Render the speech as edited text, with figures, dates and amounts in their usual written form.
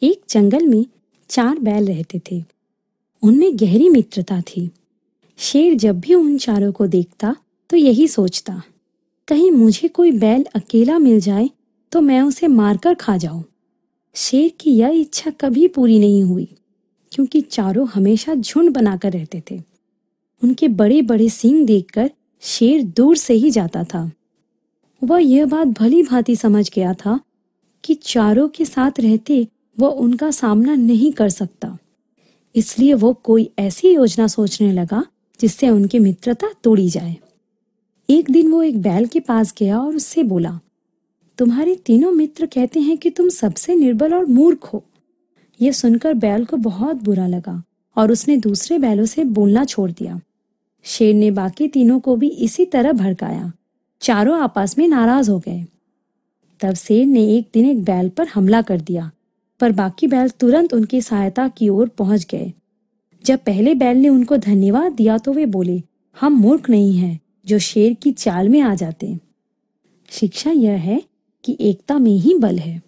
एक जंगल में 4 बैल रहते थे। उनमें गहरी मित्रता थी। शेर जब भी उन चारों को देखता तो यही सोचता, कहीं मुझे कोई बैल अकेला मिल जाए तो मैं उसे मारकर खा जाऊं। शेर की यह इच्छा कभी पूरी नहीं हुई, क्योंकि चारों हमेशा झुंड बनाकर रहते थे। उनके बड़े बड़े सींग देखकर शेर दूर से ही जाता था। वह यह बात भली भांति समझ गया था कि चारों के साथ रहते वह उनका सामना नहीं कर सकता। इसलिए वो कोई ऐसी योजना सोचने लगा जिससे उनकी मित्रता तोड़ी जाए। एक दिन वो एक बैल के पास गया और उससे बोला, तुम्हारे तीनों मित्र कहते हैं कि तुम सबसे निर्बल और मूर्ख हो। यह सुनकर बैल को बहुत बुरा लगा और उसने दूसरे बैलों से बोलना छोड़ दिया। शेर ने बाकी तीनों को भी इसी तरह भड़काया। चारों आपस में नाराज हो गए। तब शेर ने एक दिन एक बैल पर हमला कर दिया, पर बाकी बैल तुरंत उनकी सहायता की ओर पहुंच गए। जब पहले बैल ने उनको धन्यवाद दिया तो वे बोले, हम मूर्ख नहीं हैं जो शेर की चाल में आ जाते। शिक्षा यह है कि एकता में ही बल है।